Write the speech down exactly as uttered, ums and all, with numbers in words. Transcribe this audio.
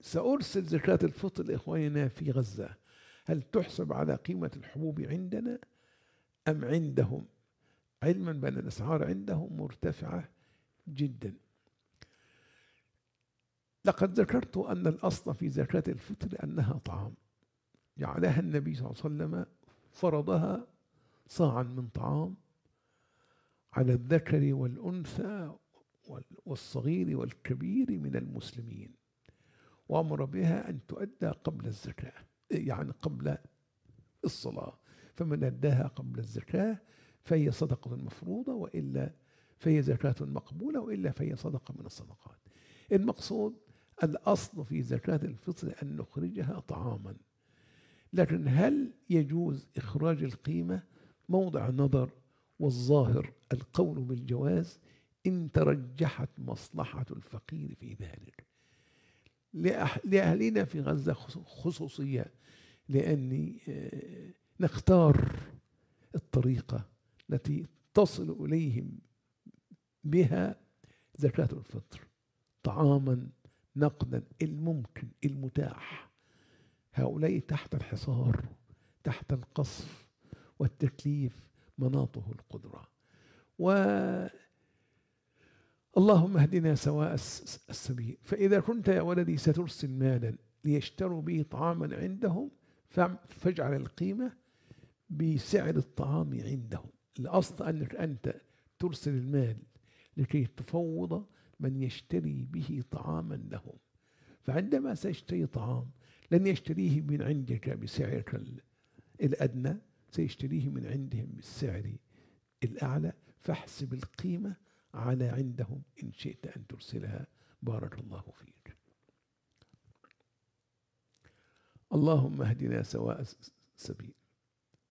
سأرسل زكاة الفطر لإخواننا في غزة، هل تحسب على قيمة الحبوب عندنا أم عندهم؟ علما بأن الأسعار عندهم مرتفعة جدا. لقد ذكرت أن الأصل في زكاة الفطر أنها طعام، جعلها النبي صلى الله عليه وسلم، فرضها صاعا من طعام على الذكر والأنثى والصغير والكبير من المسلمين، وأمر بها أن تؤدى قبل الزكاة، يعني قبل الصلاة، فمن أداها قبل الزكاة فهي صدقة مفروضة، وإلا فهي زكاة مقبولة، وإلا فهي صدقة من الصدقات. المقصود الأصل في زكاة الفطر أن نخرجها طعاما، لكن هل يجوز إخراج القيمة؟ موضع نظر، والظاهر القول بالجواز إن ترجحت مصلحة الفقير في ذلك. لأهلنا في غزة خصوصية، لأني نختار الطريقة التي تصل إليهم بها زكاة الفطر، طعاما نقدا الممكن المتاح. هؤلاء تحت الحصار، تحت القصف والتكليف، مناطه القدرة. اللهم اهدنا سواء السبيل. فإذا كنت يا ولدي سترسل مالا ليشتروا به طعاما عندهم، فاجعل القيمة بسعر الطعام عندهم. الأصل أنك أنت ترسل المال لكي تفوض من يشتري به طعاما لهم، فعندما سيشتري طعام لن يشتريه من عندك بسعرك الأدنى، سيشتريه من عندهم بالسعر الأعلى، فاحسب القيمة على عندهم إن شئت أن ترسلها. بارك الله فيك. اللهم اهدنا سواء السبيل.